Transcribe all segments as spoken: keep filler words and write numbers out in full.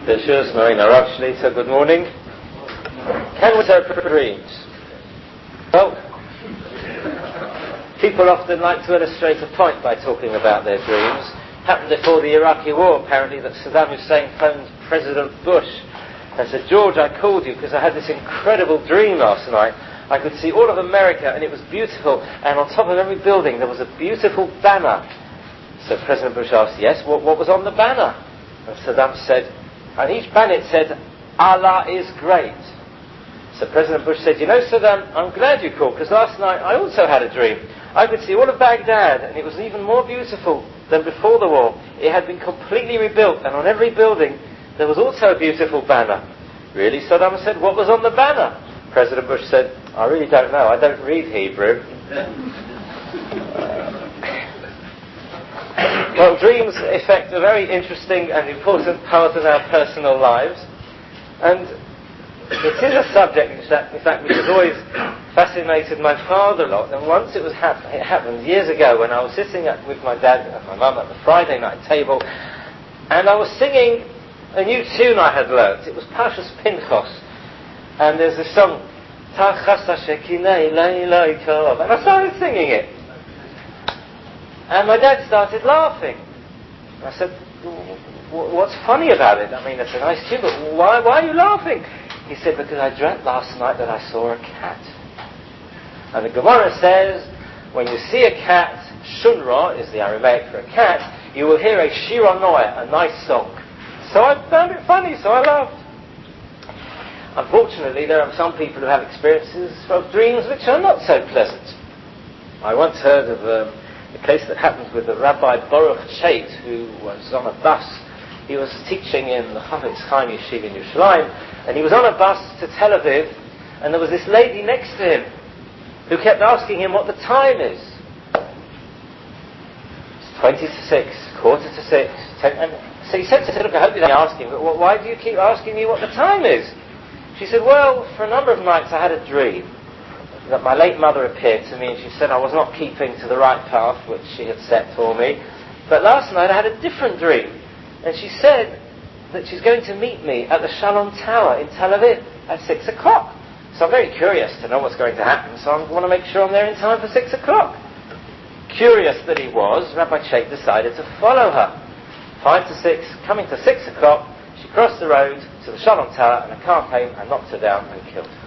Bishus, Marina Rav Shlita, good morning. Can we interpret dreams? Well, people often like to illustrate a point by talking about their dreams. It happened before the Iraqi war, apparently, that Saddam Hussein phoned President Bush and said, George, I called you because I had this incredible dream last night. I could see all of America and it was beautiful, and on top of every building there was a beautiful banner. So President Bush asked, yes, what, what was on the banner? And Saddam said, on each banner it said, Allah is great. So President Bush said, you know, Saddam, I'm glad you called, because last night I also had a dream. I could see all of Baghdad, and it was even more beautiful than before the war. It had been completely rebuilt, and on every building there was also a beautiful banner. Really? Saddam said, what was on the banner? President Bush said, I really don't know, I don't read Hebrew. Well, dreams affect a very interesting and important part of our personal lives, and it is a subject, in fact, in fact which has always fascinated my father a lot. And once it was hap- it happened years ago when I was sitting at, with my dad and my mum at the Friday night table, and I was singing a new tune I had learnt. It was Parshas Pinchos, and there's this song, Tachas HaShekinei Leiloi Kov, and I started singing it. And my dad started laughing. I said, what's funny about it? I mean, it's a nice tune, but why, why are you laughing? He said, because I dreamt last night that I saw a cat. And the Gemara says, when you see a cat, Shunra is the Aramaic for a cat, you will hear a Shira Noah, a nice song. So I found it funny, so I laughed. Unfortunately, there are some people who have experiences of dreams which are not so pleasant. I once heard of um, a case that happened with the Rabbi Baruch Chait, who was on a bus. He was teaching in the Chafetz Chaim Yeshiva in Yerushalayim, and he was on a bus to Tel Aviv, and there was this lady next to him who kept asking him what the time is. It's twenty to six, quarter to six, ten, and so he said to her, look, I hope you don't ask him, but why do you keep asking me what the time is? She said, well, for a number of nights I had a dream that my late mother appeared to me, and she said I was not keeping to the right path which she had set for me. But last night I had a different dream, and she said that she's going to meet me at the Shalom Tower in Tel Aviv at six o'clock. So I'm very curious to know what's going to happen, so I want to make sure I'm there in time for six o'clock. Curious that he was, Rabbi Sheikh decided to follow her. Five to six, coming to six o'clock, she crossed the road to the Shalom Tower, and a car came and knocked her down and killed her.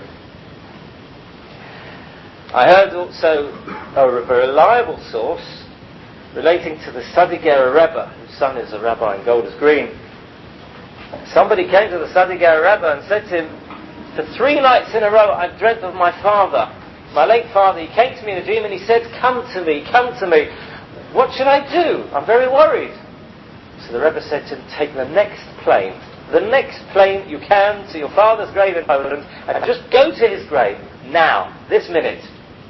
I heard also a reliable source relating to the Sadiger Rebbe, whose son is a rabbi in Golders Green. Somebody came to the Sadiger Rebbe and said to him, for three nights in a row I've dreamt of my father, my late father. He came to me in a dream and he said, come to me, come to me. What should I do? I'm very worried. So the Rebbe said to him, take the next plane, the next plane you can to your father's grave in Poland, and just go to his grave, now, this minute.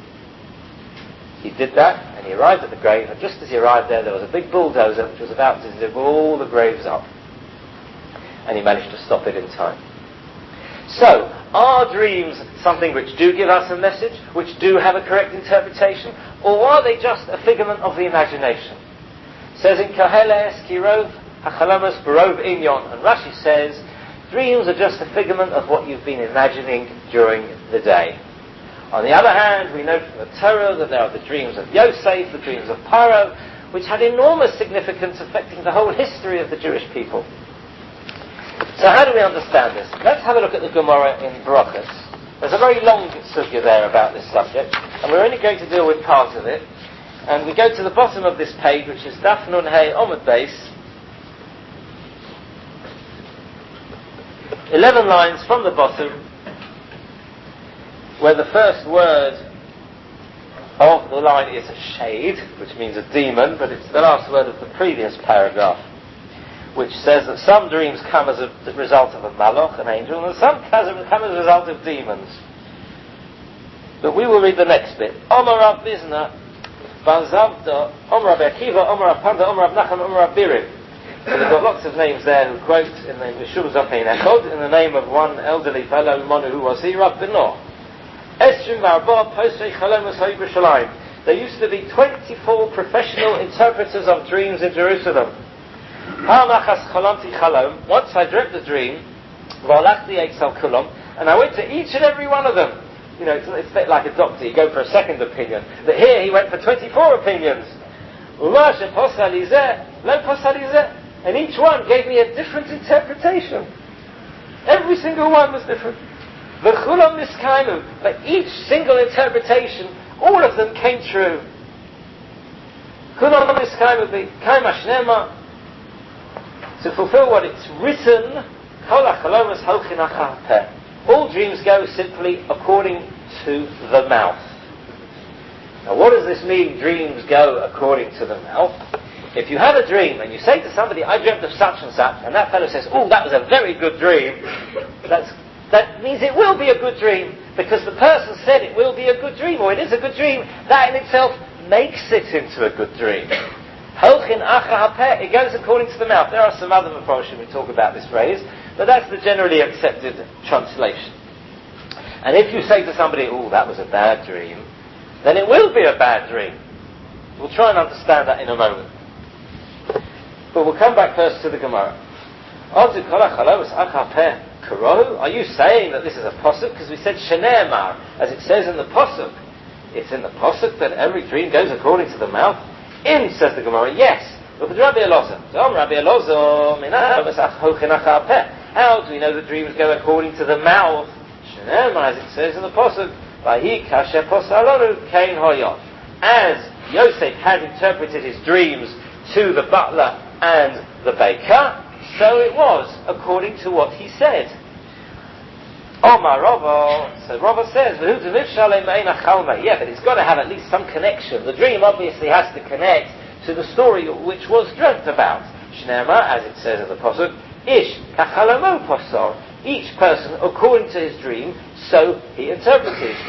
He did that, and he arrived at the grave, and just as he arrived there, there was a big bulldozer which was about to dig all the graves up. And he managed to stop it in time. So, are dreams something which do give us a message, which do have a correct interpretation, or are they just a figment of the imagination? It says in Koheles, Kirov, Hachalamas, Barov Inyon, and Rashi says, dreams are just a figment of what you've been imagining during the day. On the other hand, we know from the Torah that there are the dreams of Yosef, the dreams of Paro, which had enormous significance affecting the whole history of the Jewish people. So how do we understand this? Let's have a look at the Gemara in Brachos. There's a very long sugya there about this subject, and we're only going to deal with part of it. And we go to the bottom of this page, which is Daf Nun Hey Omud Beis, eleven lines from the bottom, where the first word of the line is a shade, which means a demon, but it's the last word of the previous paragraph, which says that some dreams come as a result of a malach, an angel, and some come as a result of demons. But we will read the next bit. Omar Rav Bizna, Bazavda, Omar Rav Akiva, Omar Rav Panda, Omar Rav Nachman, Omar Rav Birim. So we've got lots of names there who quote in the Mishum Zachein Echod, in the name of one elderly fellow, Monu, who was he, Rav Beno. There used to be twenty-four professional interpreters of dreams in Jerusalem. Once I dreamt the dream, and I went to each and every one of them. You know, it's, it's a bit like a doctor, you go for a second opinion. But here he went for twenty-four opinions. And each one gave me a different interpretation. Every single one was different. But each single interpretation, all of them came true. To fulfill what it's written, all dreams go simply according to the mouth. Now what does this mean, dreams go according to the mouth? If you have a dream and you say to somebody, I dreamt of such and such, and that fellow says, oh, that was a very good dream, that's, that means it will be a good dream, because the person said it will be a good dream, or it is a good dream. That in itself makes it into a good dream. It goes according to the mouth. There are some other Mephoshim who talk about this phrase, but that's the generally accepted translation. And if you say to somebody, oh, that was a bad dream, then it will be a bad dream. We'll try and understand that in a moment. But we'll come back first to the Gemara. Are you saying that this is a posuk? Because we said shene'emar, as it says in the posuk. It's in the posuk that every dream goes according to the mouth. In, says the Gemara, yes. Look at Rabbi Elazar. How do we know that dreams go according to the mouth? Shene'emar, as it says in the posuk, as Yosef had interpreted his dreams to the butler and the baker, so it was according to what he said. Omar Rava, so Rava says, yeah, but it's got to have at least some connection. The dream obviously has to connect to the story which was dreamt about. Shnema, as it says in the posuk, Ish kachalomo posor. Each person, according to his dream, so he interpreted.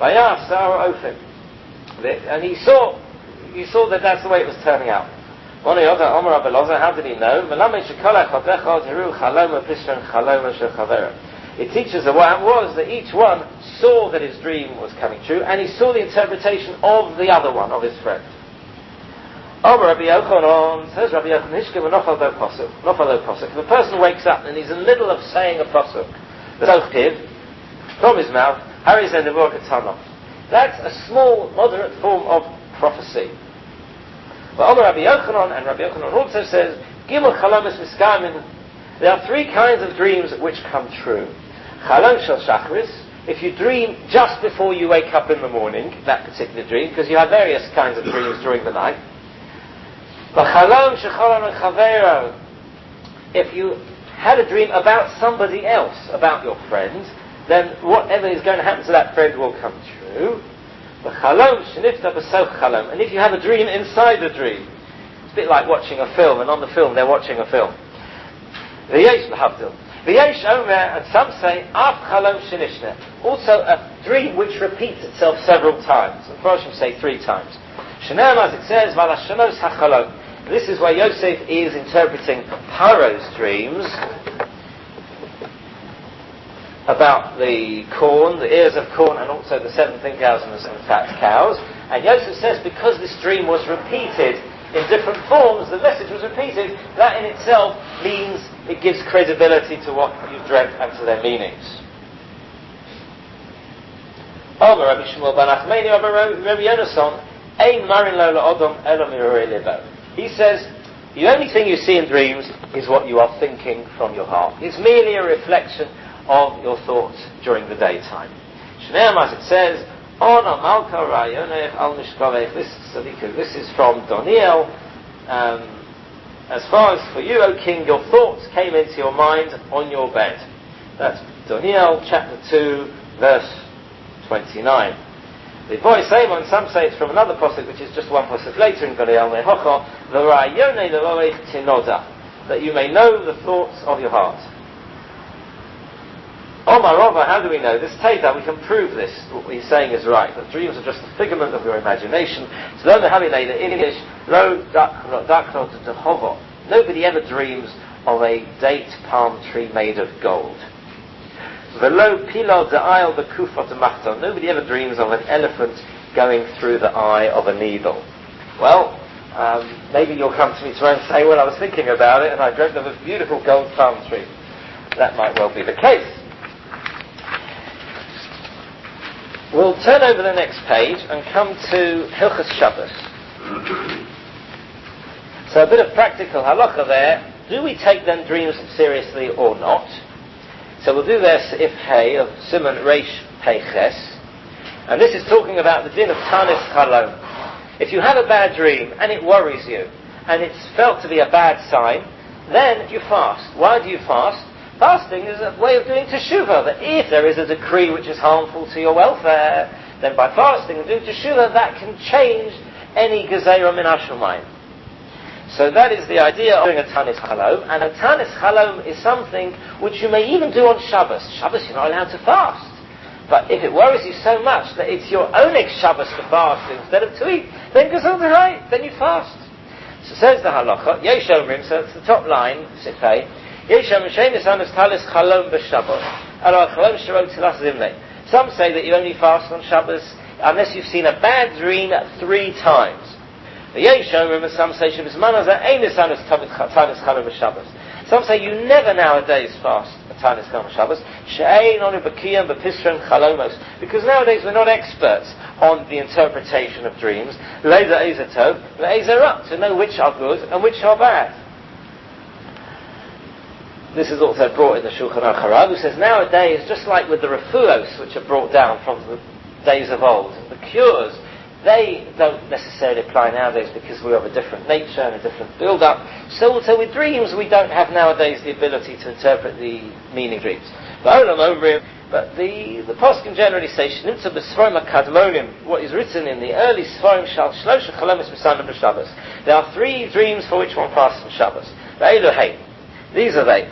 And he saw, he saw that that's the way it was turning out. How did he know? It teaches that what was that each one saw that his dream was coming true, and he saw the interpretation of the other one, of his friend. Rabbi Yochanan says, Rabbi Yochanan, if a person wakes up and he's in the middle of saying a pasuk, from his mouth, that's a small, moderate form of prophecy. But Rabbi Yochanan, and Rabbi Yochanan also says, Gimel chalamis miskamin. There are three kinds of dreams which come true. Chalom shel shachris, if you dream just before you wake up in the morning, that particular dream, because you have various kinds of dreams during the night. But chalom shechalom chavero, if you had a dream about somebody else, about your friend, then whatever is going to happen to that friend will come true. And if you have a dream inside the dream, it's a bit like watching a film, and on the film they're watching a film. And some say, also a dream which repeats itself several times. And Mephoshim say three times. As it says, this is where Yosef is interpreting Paro's dreams about the corn, the ears of corn, and also the seventeen thousand fat cows. And Yosef says, because this dream was repeated in different forms, the message was repeated, that in itself means it gives credibility to what you've dreamt and to their meanings. He says, the only thing you see in dreams is what you are thinking from your heart. It's merely a reflection of your thoughts during the daytime. Shneim, as it says, this is from Daniel. Um, as far as for you, O king, your thoughts came into your mind on your bed. That's Daniel chapter two, verse twenty-nine. The boy say, and some say it's from another pasuk, which is just one pasuk later in Daniel Nehocha, that you may know the thoughts of your heart. Omar Rava, how do we know this? Teda, we can prove this. What he's saying is right. That dreams are just a figment of your imagination. So in English, nobody ever dreams of a date palm tree made of gold. Nobody ever dreams of an elephant going through the eye of a needle. Well, Um, maybe you'll come to me tomorrow and say, well, I was thinking about it and I dreamt of a beautiful gold palm tree. That might well be the case. We'll turn over the next page and come to Hilchos Shabbos. So a bit of practical halacha there. Do we take then dreams seriously or not? So we'll do this if Hey of Simon Reish Peiches. And this is talking about the din of Tanis Chalom. If you have a bad dream and it worries you, and it's felt to be a bad sign, then you fast. Why do you fast? Fasting is a way of doing teshuvah, that if there is a decree which is harmful to your welfare, then by fasting and doing teshuvah, that can change any gezerah min hashamayim. So that is the idea of doing a Tanis Chalom, and a Tanis Chalom is something which you may even do on Shabbos. Shabbos you're not allowed to fast. But if it worries you so much that it's your own Shabbos to fast instead of to eat, then Gesund Hai, then you fast. So says the halacha, Yesh Omrim, so it's the top line, Sifei, Yesh Omrim Shein Nisanos Talis Chalom B'Shabbos, Alo Chalom Shirot Tzilas Zimnei. Some say that you only fast on Shabbos unless you've seen a bad dream three times. The Yesh Omrim, and some say Shebizmanos Ein Nisanos Talis Chalom B'Shabbos. Some say you never nowadays fast a Tanis Chalom Shabbos. She'ein onu b'kiyam b'pisron chalomos. Because nowadays we're not experts on the interpretation of dreams. Leiza eiza tov, leiza ra, to know which are good and which are bad. This is also brought in the Shulchan Aruch Harav, who says nowadays, just like with the refuos which are brought down from the days of old, the cures, they don't necessarily apply nowadays because we have a different nature and a different build-up. So also with dreams, we don't have nowadays the ability to interpret the meaning of dreams. But the, the poskim generally say, what is written in the early Sforim, there are three dreams for which one fasts on Shabbos. These are they.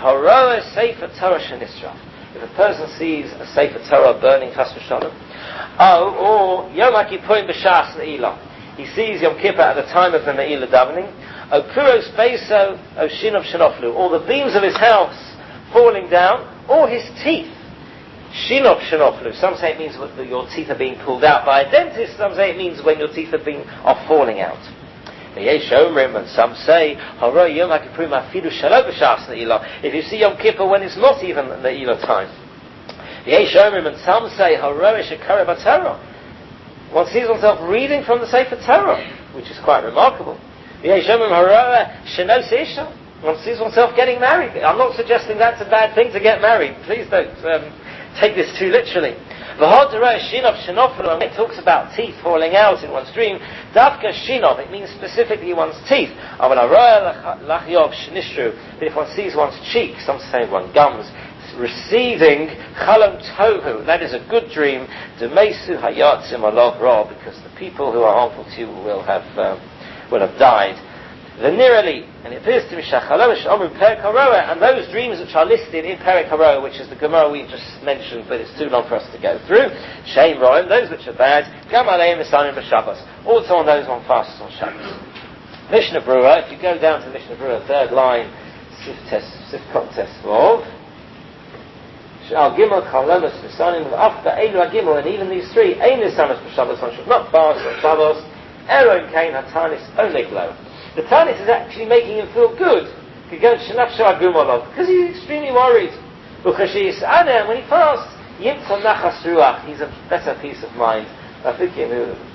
If a person sees a Sefer Torah burning, chas v'shalom, oh, or Yom HaKippurim b'shas ne'ilah. He sees Yom Kippur at the time of the ne'ilah davening. O kuros beiso, o shinov shenoflu. Or the beams of his house falling down, or his teeth. Shinov shenoflu. Some say it means that your teeth are being pulled out by a dentist. Some say it means when your teeth are being are falling out. Yesh Omrim, and some say Haro Yom HaKippurim afilu shelo b'shas ne'ilah. If you see Yom Kippur when it's not even the ne'ilah time. Yesh Omrim, and some say Haro shekara b'Torah. One sees oneself reading from the Sefer Torah, which is quite remarkable. Yesh Omrim Haro shenos isha. One sees oneself getting married. I'm not suggesting that's a bad thing to get married. Please don't um, take this too literally. It talks about teeth falling out in one's dream. Davka shinov, it means specifically one's teeth. But if one sees one's cheek, some say one's gums, receding, chalom tohu, that is a good dream. Demesu hayatzim alav ra, because the people who are harmful to you will have um, will have died. Venerally, and it appears to me, and those dreams which are listed in Perek HaRoah, which is the Gemara we just mentioned, but it's too long for us to go through. Shame Roim, those which are bad. Gam aleim esanim b'Shabbos. Also on those one fasts on Shabbos. Mishnah Berurah, if you go down to Mishnah Berurah, third line, Sif Kot Tesvov. Shal Gimel Chalomus b'Sanim after Eilu HaGimel, and even these three, Ein Nisanos b'Shabbos, one should not fast on Shabbos. Eron Kain Hatanis Oneglo. The Tanis is actually making him feel good because he's extremely worried. When he fasts, he's a better peace of mind. So thinking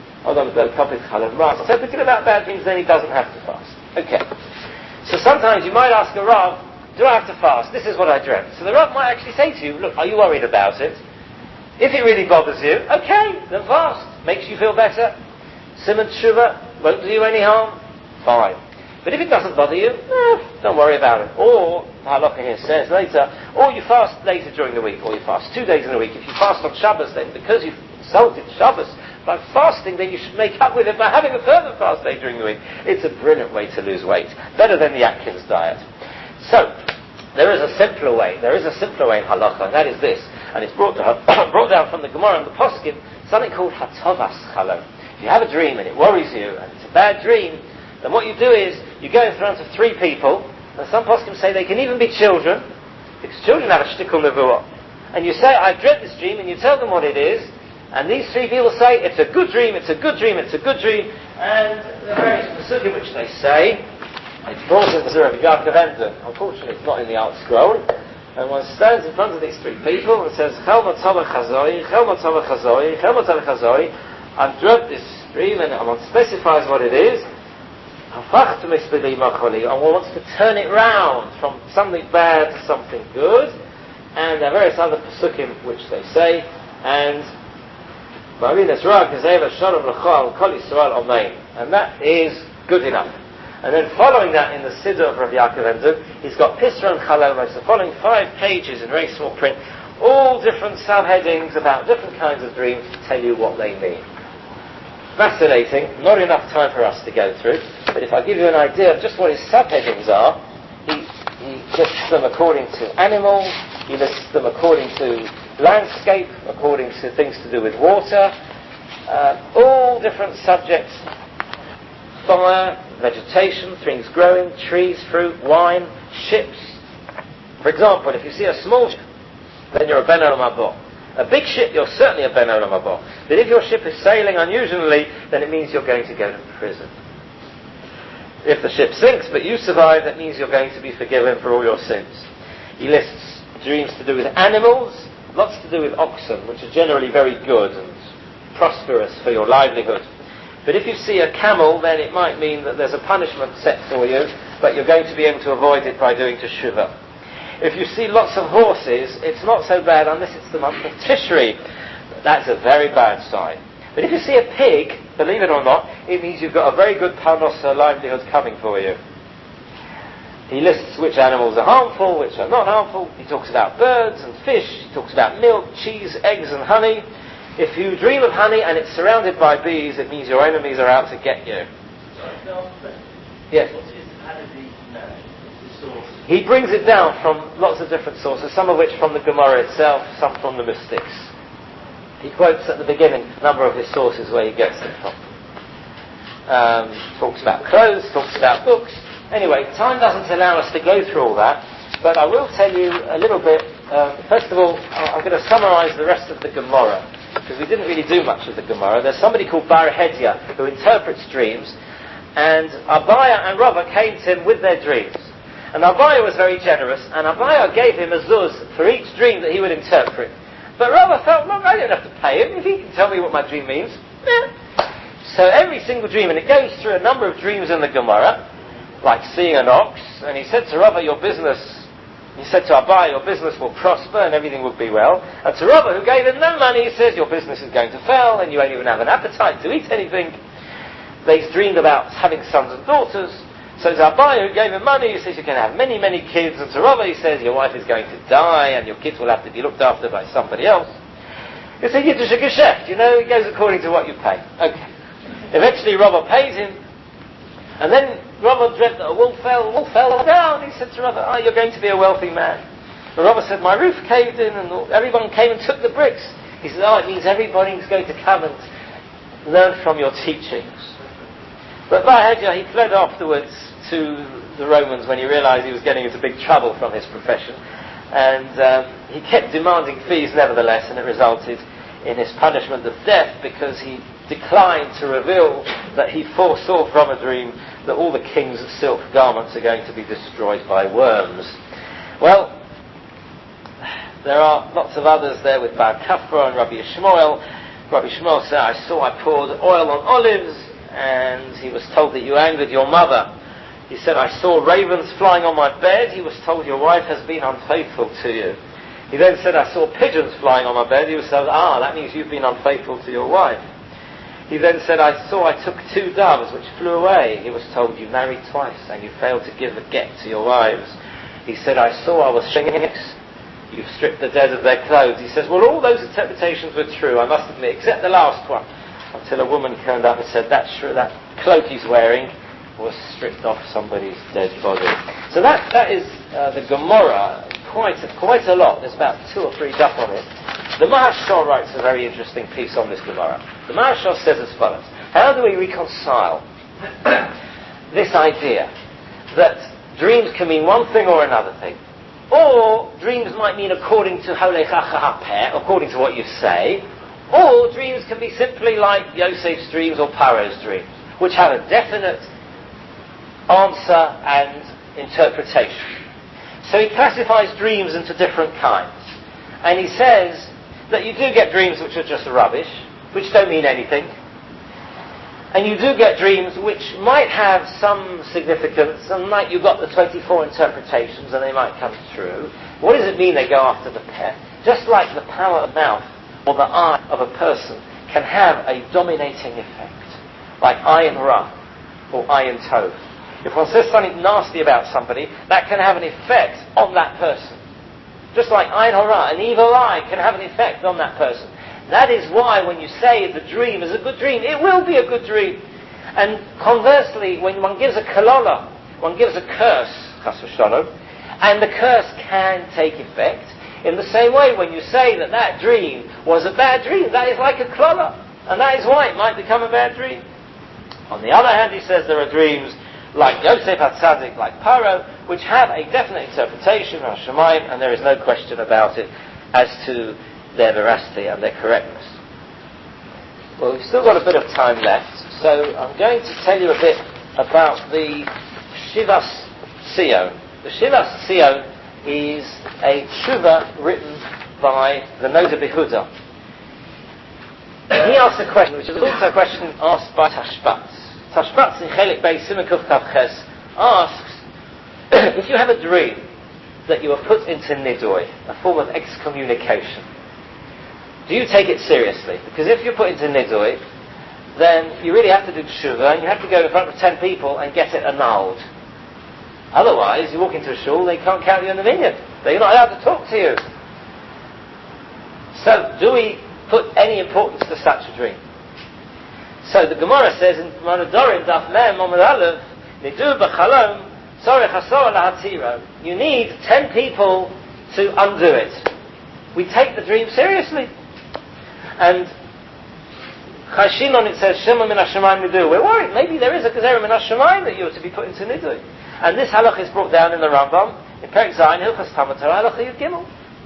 about bad things, then he doesn't have to fast. Okay. So sometimes you might ask a Rav, do I have to fast? This is what I dreamt. So the Rav might actually say to you, look, are you worried about it? If it really bothers you, okay, then fast. Makes you feel better. Simon Tshuva won't do you any harm. Fine. But if it doesn't bother you, eh, don't worry about it. Or, Halacha here says later, or you fast later during the week, or you fast two days in a week. If you fast on Shabbos, then because you've insulted Shabbos by fasting, then you should make up with it by having a further fast day during the week. It's a brilliant way to lose weight. Better than the Atkins diet. So, there is a simpler way. There is a simpler way in Halacha, and that is this. And it's brought, to, brought down from the Gemara and the Poskim, something called Hatovas Chalom. If you have a dream and it worries you, and it's a bad dream, then what you do is, you go in front of three people, and some poskim say they can even be children, because children have a shtickle nevuah. And you say, I've dreamt this dream, and you tell them what it is, And these three people say, it's a good dream, it's a good dream, it's a good dream. And the various pasukim which they say, it's brought in the Surah of Yaakov Ender. Unfortunately, it's not in the Art Scroll. And one stands in front of these three people and says, Chel Matzava Chazoi, Chel Matzava Chazoi, Chel Matzava Chazoi. I've dreamt this dream, and one specifies what it is. I want to turn it round from something bad to something good. And there are various other pasukim which they say. And and that is good enough. And then following that in the Siddur of Rav Yaakov Ender, he's got Pisra and Chalomos, the following five pages in very small print, all different subheadings about different kinds of dreams to tell you what they mean. Fascinating, not enough time for us to go through, but if I give you an idea of just what his subheadings are, he, he lists them according to animals, he lists them according to landscape, according to things to do with water, uh, all different subjects, fire, vegetation, things growing, trees, fruit, wine, ships. For example, if you see a small ship, then you're a Ben Olam Haba. A big ship, you're certainly a Ben Olam Haba. But if your ship is sailing unusually, then it means you're going to go to prison. If the ship sinks, but you survive, that means you're going to be forgiven for all your sins. He lists dreams to do with animals, lots to do with oxen, which are generally very good and prosperous for your livelihood. But if you see a camel, then it might mean that there's a punishment set for you, but you're going to be able to avoid it by doing teshuvah. If you see lots of horses, it's not so bad unless it's the month of Tishri. That's a very bad sign. But if you see a pig, believe it or not, it means you've got a very good parnosa livelihood coming for you. He lists which animals are harmful, which are not harmful. He talks about birds and fish. He talks about milk, cheese, eggs and honey. If you dream of honey and it's surrounded by bees, it means your enemies are out to get you. Sorry, no, yes. What is Hanabi now? The source? He brings it down from lots of different sources, some of which from the Gemara itself, some from the mystics. He quotes at the beginning a number of his sources where he gets it from. Um, talks about clothes, talks about books. Anyway, time doesn't allow us to go through all that, but I will tell you a little bit. Um, first of all, I'm going to summarize the rest of the Gemara, because we didn't really do much of the Gemara. There's somebody called Bar Hedya who interprets dreams, and Abaya and Rava came to him with their dreams. And Abaya was very generous, and Abaya gave him a zuz for each dream that he would interpret. But Rava felt, look, I don't have to pay him. If he can tell me what my dream means, yeah. So every single dream, and it goes through a number of dreams in the Gemara, like seeing an ox, and he said to Rava, your business, he said to Abaya, your business will prosper and everything will be well. And to Rava, who gave him no money, he says, your business is going to fail and you won't even have an appetite to eat anything. They dreamed about having sons and daughters. So to Abaya, who gave him money, he says, you can have many, many kids. And to Rava, he says, your wife is going to die and your kids will have to be looked after by somebody else. It's a Yiddish geschäft, you know, it goes according to what you pay. Okay. Eventually Rava pays him, and then Rava dreamt that a wolf fell, a wolf fell down. He said to Rava, oh, you're going to be a wealthy man. And Rava said, my roof caved in and everyone came and took the bricks. He said, oh, it means everybody's going to come and learn from your teachings. But Bar Hedya, he fled afterwards to the Romans when he realized he was getting into big trouble from his profession. And um, he kept demanding fees nevertheless, and it resulted in his punishment of death because he declined to reveal that he foresaw from a dream that all the king's silk garments are going to be destroyed by worms. Well, there are lots of others there with Bar Kafra and Rabbi Yishmael. Rabbi Yishmael said, I saw I poured oil on olives, and he was told that you angered your mother. He said, I saw ravens flying on my bed. He was told your wife has been unfaithful to you. He then said, I saw pigeons flying on my bed. He was told, ah, that means you've been unfaithful to your wife. He then said, I saw I took two doves which flew away. He was told, you married twice and you failed to give a get to your wives. He said, I saw I was stringing nicks. You've stripped the dead of their clothes. He says, well, all those interpretations were true, I must admit, except the last one. Until a woman turned up and said, that, sh- that cloak he's wearing was stripped off somebody's dead body. So that that is uh, the Gemara, quite a, quite a lot. There's about two or three duff on it. The Maharshal writes a very interesting piece on this Gemara. The Maharshal says as follows: how do we reconcile this idea that dreams can mean one thing or another thing, or dreams might mean according to Holechacha Hapeh, according to what you say, Or dreams can be simply like Yosef's dreams or Paro's dreams, which have a definite answer and interpretation. So he classifies dreams into different kinds. And he says that you do get dreams which are just rubbish, which don't mean anything. And you do get dreams which might have some significance, and like you've got the twenty-four interpretations and they might come true. What does it mean they go after the pet? Just like the power of mouth or the eye of a person can have a dominating effect, like ayin ra or ayin tov. If one says something nasty about somebody, that can have an effect on that person. Just like ayin hara, an evil eye can have an effect on that person. That is why when you say the dream is a good dream, it will be a good dream. And conversely, when one gives a kalola, one gives a curse, chas v'shalom, and the curse can take effect. In the same way, when you say that that dream was a bad dream, that is like a kalola, and that is why it might become a bad dream. On the other hand, he says there are dreams like Yosef HaTzadik, like Paro, which have a definite interpretation of Shemayim, and there is no question about it as to their veracity and their correctness. Well, we've still got a bit of time left, so I'm going to tell you a bit about the Shivas Sion. The Shivas Sion is a tshuva written by the Noda B'Yehuda. He asked a question, which is also a question asked by Tashbaz. Tashbaz in Chelik Beis Siman Kuf Tav Ches asks, if you have a dream that you are put into nidui, a form of excommunication, do you take it seriously? Because if you're put into nidui, then you really have to do tshuva, and you have to go in front of ten people and get it annulled. Otherwise, you walk into a shul, they can't count you in the minyan. They're not allowed to talk to you. So, do we put any importance to such a dream? So the Gemara says in Manadorim Daf Mem Amud Aleph, Nidu b'chalom tzorech asor lahatziro. You need ten people to undo it. We take the dream seriously. And Chashin on it says Shema min hashamayim nidu. We're worried. Maybe there is a gezerah min hashamayim that you are to be put into nidu. And this halach is brought down in the Rambam in Perek Zayin Hilchas Talmud Torah Halach Yud Gimel.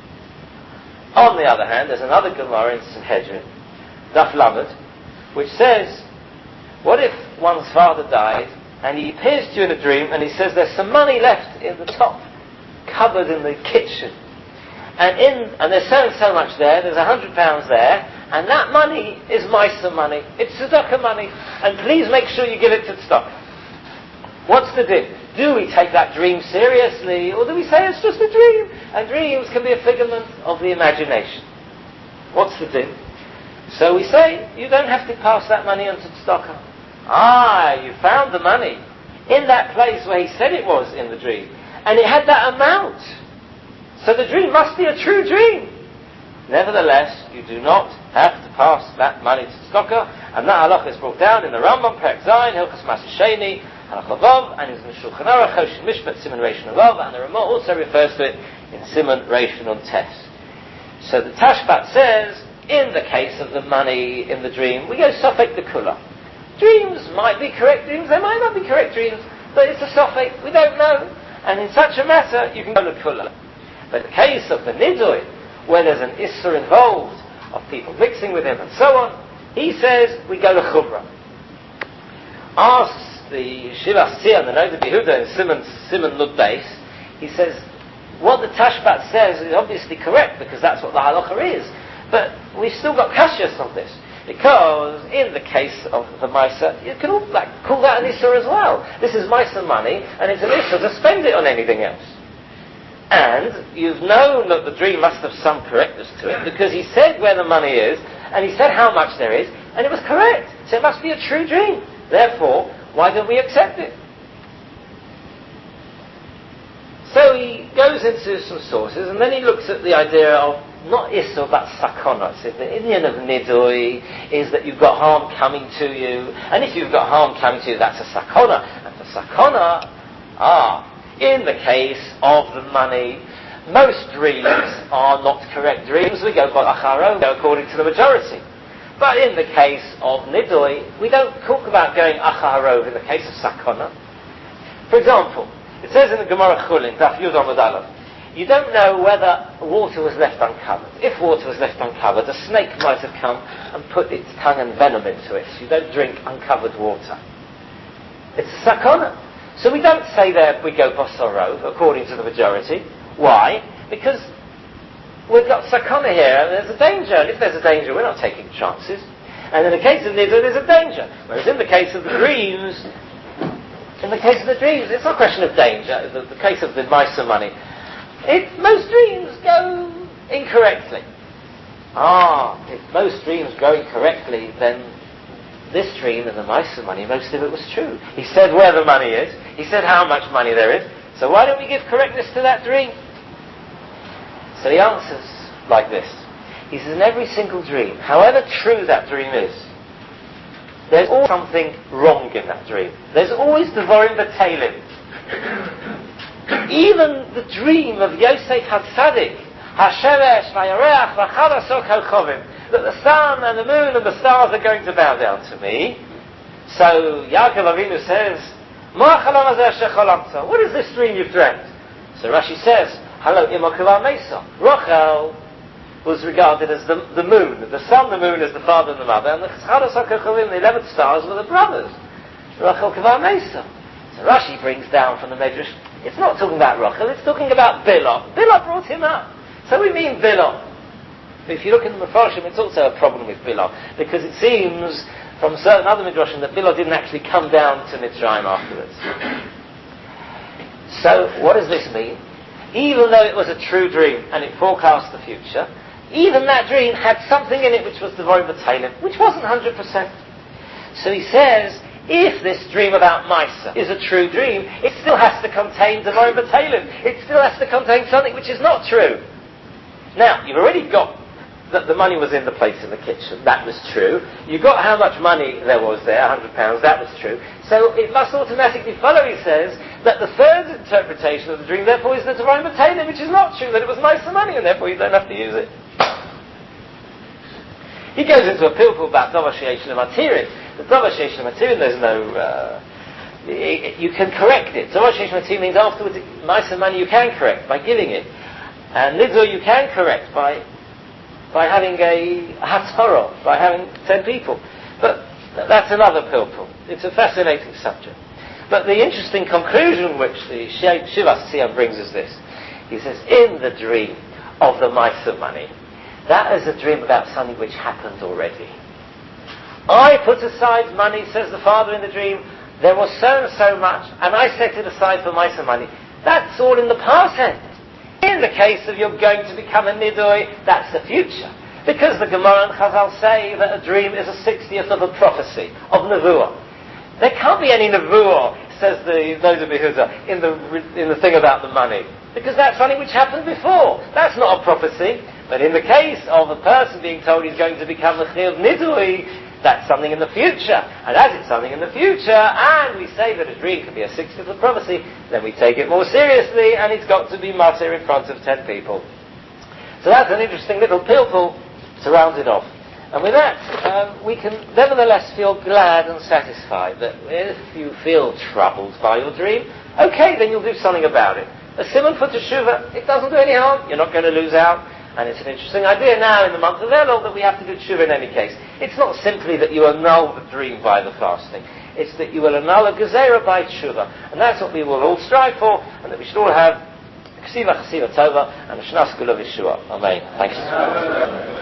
On the other hand, there's another Gemara in Sanhedrin, Daf Lamed, which says, what if one's father died and he appears to you in a dream and he says there's some money left in the top cupboard in the kitchen, and in and there's so and so much there, there's a hundred pounds there, and that money is Maisa money, it's tzedakah money, and please make sure you give it to tzedakah. What's the deal? Do we take that dream seriously, or do we say it's just a dream? And dreams can be a figment of the imagination. What's the deal? So we say, you don't have to pass that money on to tzedakah. Ah, you found the money in that place where he said it was in the dream, and it had that amount. So the dream must be a true dream. Nevertheless, you do not have to pass that money to tzedakah, and that halach is brought down in the Rambam, Perek Zayin, Hilchas Maaseh Sheni, Halach Vav, and is in the Shulchan Aruch, Choshen Mishpat, Siman Reish Nun Vav, and the Ramah also refers to it in Siman Reish Nun Tes. So the Tashbat says, in the case of the money in the dream, we go Sofek the Kula. Dreams might be correct dreams, they might not be correct dreams, but it's a Sofek, we don't know. And in such a matter, you can go to Kula. But the case of the Nidui, where there's an Issur involved, of people mixing with him and so on, he says, we go to Chumrah. Asks the Shivas Sion, the Noda B'Yehuda in Siman, Siman Lud Beis, he says, what the Tashbat says is obviously correct, because that's what the halacha is. But we've still got kashyas on this, because in the case of the Maisa, you can all, like, call that an Issur as well. This is Maisa money, and it's an Issur to spend it on anything else. And you've known that the dream must have some correctness to it, because he said where the money is, and he said how much there is, and it was correct. So it must be a true dream. Therefore, why don't we accept it? So he goes into some sources, and then he looks at the idea of not Issur, but Sakona. So the Indian of Nidui is that you've got harm coming to you, and if you've got harm coming to you, that's a Sakona. And for Sakona, ah, in the case of the money, most dreams are not correct dreams. We go by Acharo, go according to the majority. But in the case of Nidui, we don't talk about going Acharov in the case of Sakona. For example, it says in the Gemara Chulin, Daf Yud Amud Aleph, You don't know whether water was left uncovered. If water was left uncovered, a snake might have come and put its tongue and venom into it. You don't drink uncovered water. It's a sakana. So we don't say there we go basarov, according to the majority. Why? Because we've got sakana here, and there's a danger, and if there's a danger, we're not taking chances. And in the case of nidr, there's a danger. Whereas in the case of the dreams, in the case of the dreams, it's not a question of danger. The, the case of the Maisa money, it, most dreams go incorrectly. Ah, if most dreams go incorrectly, then this dream and the Maisa money, most of it was true. He said where the money is. He said how much money there is. So why don't we give correctness to that dream? So he answers like this. He says, in every single dream, however true that dream is, there's always something wrong in that dream. There's always Devarim B'Teilim. Even the dream of Yosef HaTzadik, HaSheresh, VaYareach, VaChalasok HaKovim, that the sun and the moon and the stars are going to bow down to me. So Yaakov Avinu says, Ma chalam hazeh asher chalamta? What is this dream you've dreamt? So Rashi says, Hello, Imo Kivar Mesa. Rachel was regarded as the, the moon. The sun, the moon is the father and the mother, and the Chalasok HaKovim, the eleven stars, were the brothers. Rachel Kivar Mesa. So Rashi brings down from the Medrash, it's not talking about Rachel, it's talking about Bilah. Bilah brought him up. So we mean Bilah. If you look in the Mefarshim, it's also a problem with Bilah, because it seems from certain other Midrashim that Bilah didn't actually come down to Mitzrayim afterwards. So what does this mean? Even though it was a true dream and it forecast the future, even that dream had something in it which was Devarim B'Teilim, which wasn't one hundred percent. So he says, if this dream about Maisa is a true dream, it still has to contain Devarim B'Teilim. It still has to contain something which is not true. Now, you've already got that the money was in the place in the kitchen. That was true. You got how much money there was there, one hundred pounds, that was true. So it must automatically follow, he says, that the third interpretation of the dream, therefore, is the Devarim B'Teilim, which is not true, that it was Maisa money, and therefore you don't have to use it. He goes into a pilpul about Davar Sheyesh L'Matirin. The Davar Sheyesh L'Matirin, there's no... Uh, you can correct it. Davar Sheyesh L'Matirin means afterwards, Maisa money you can correct by giving it. And Nidr you can correct by by having a Hatorah, by having ten people. But that's another pilpul. It's a fascinating subject. But the interesting conclusion which the Shivas Tziyam brings is this. He says, in the dream of the Maisa money, that is a dream about something which happened already. I put aside money, says the father in the dream, there was so and so much, and I set it aside for Maisa money. That's all in the past tense. In the case of you're going to become a Nidoi, that's the future. Because the Gemara and Chazal say that a dream is a sixtieth of a prophecy, of Nevuah. There can't be any Nevuah, says the Noda B'Yehuda, in the in the thing about the money. Because that's something which happened before. That's not a prophecy. But in the case of a person being told he's going to become a Chiyuv Nidui, that's something in the future. And as it's something in the future, and we say that a dream can be a sixtieth of prophecy, then we take it more seriously, and it's got to be matter in front of ten people. So that's an interesting little pilpul to round it off. And with that, um, we can nevertheless feel glad and satisfied that if you feel troubled by your dream, okay, then you'll do something about it. A simon for teshuvah, it doesn't do any harm, you're not going to lose out. And it's an interesting idea now in the month of Elul that we have to do teshuvah in any case. It's not simply that you annul the dream by the fasting. It's that you will annul a gezerah by teshuvah. And that's what we will all strive for, and that we should all have ksiva chasiva tova and a shnas kula v'shua. Amen. Thank you.